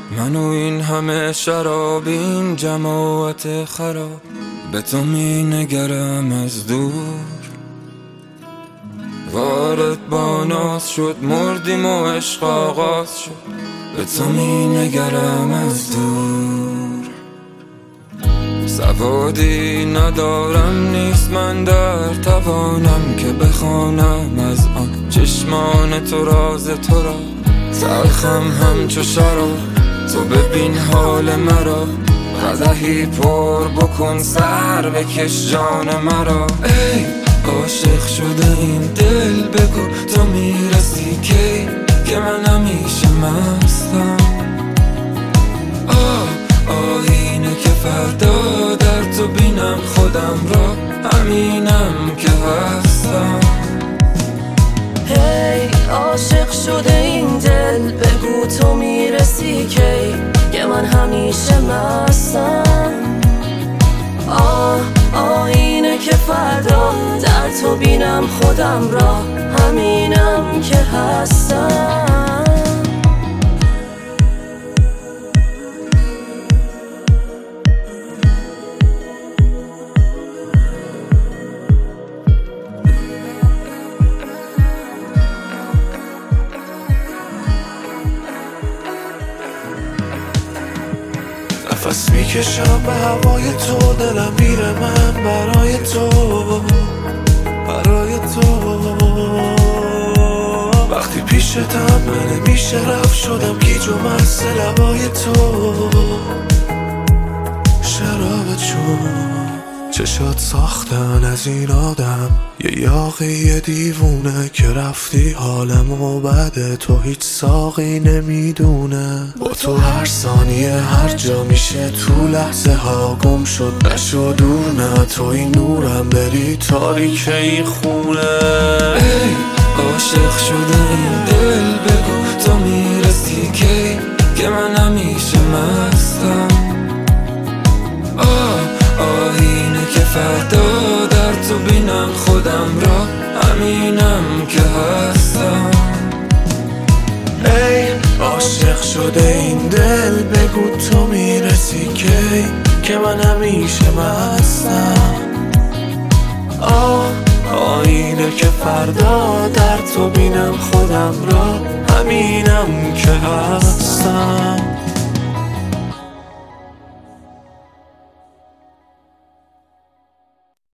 من و این همه شراب، این جماعت خراب، به تو می نگرم از دور. وارد با ناز شد، مردیم و عشق آغاز شد، به تو می نگرم از دور. سوادی ندارم، نیست من در توانم که بخوانم از آن چشمان تو راز تو را. تلخم همچو شراب، تو ببین حال مرا، قدحی پر بکن سر بکش جان مرا. ای عاشق شده این دل، بگو تو میرسی کی که من همیشه مستم. آینه که فردا در تو بینم خودم را، همینم که هستم. هی عاشق شده این دل، بگو تو میرسی کی که من همیشه مستم. آینه که فردا در تو بینم خودم را، همینم که هستم. نفس میکشم به هوای تو، دلم میره من برای تو، برای تو. وقتی پیشتم من نمیشه رفت، شدم گیج و مست لبای تو. شراب چون چشات ساختن از این آدم، یه یاقی دیوونه که رفتی حالمو بده، تو هیچ ساقی نمیدونه. با تو هر ثانیه هر جا میشه، تو لحظه ها گم شد نشو دور. نه توی نورم بری تاریک این خونه. ای عاشق شده این دل، بگو تو میرسی کی که من همیشه مستم. آینه که فردا در تو بینم خودم را، همینم که هستم. ای عاشق شده این دل، بگو تو میرسی کی که من همیشه مستم.